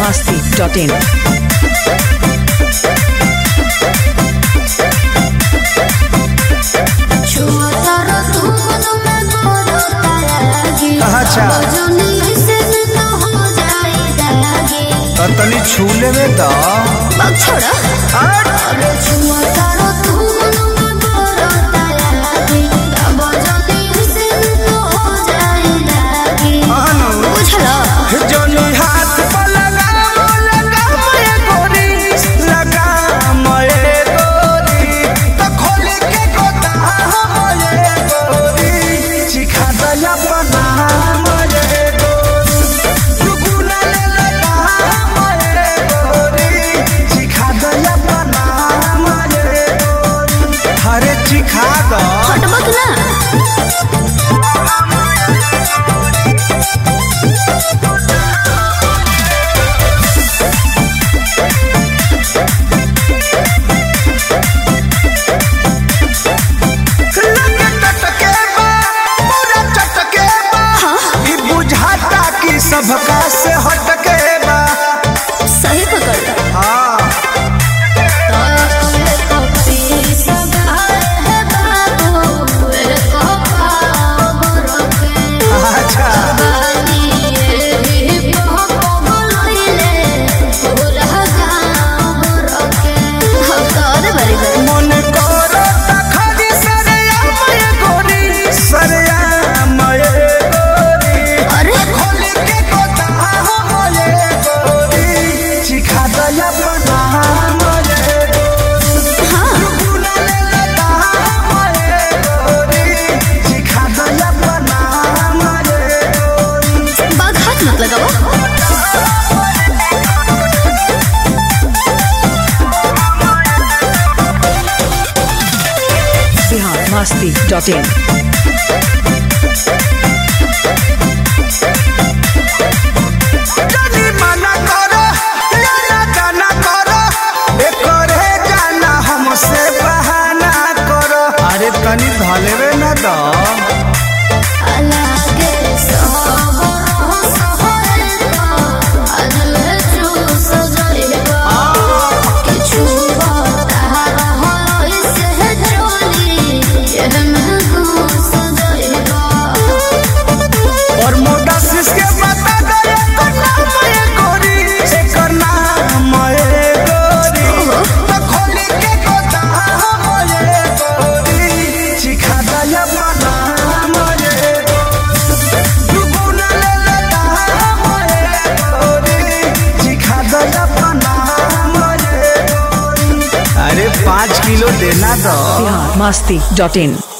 biharmasti.in. तनी छूले में तो सबका से हटके बा सही पकड़ हाँ अच्छा मन करो तखनी सरया मय गोरी सरया मय गोरी अरे खोल के गोता मय गोरी चिखा दया बना मय गोरी हाँ गुना ले लता मय गोरी चिखा दया बना मय गोरी बात हाथ मत लगाओ। biharmasti.in. जानी मना करो ना जाना करो एकरे जाना हमसे बहाना करो अरे तनी धलेवे ना दो और मोटा सिस के बता दे करना मय गोरी से करना मय गोरी तो खोली के गोता मय गोरी चिखा दया बना मय गोरी दुगुना ले लेता मय गोरी चिखा दया बना मय गोरी अरे 5 किलो देना दो biharmasti.in.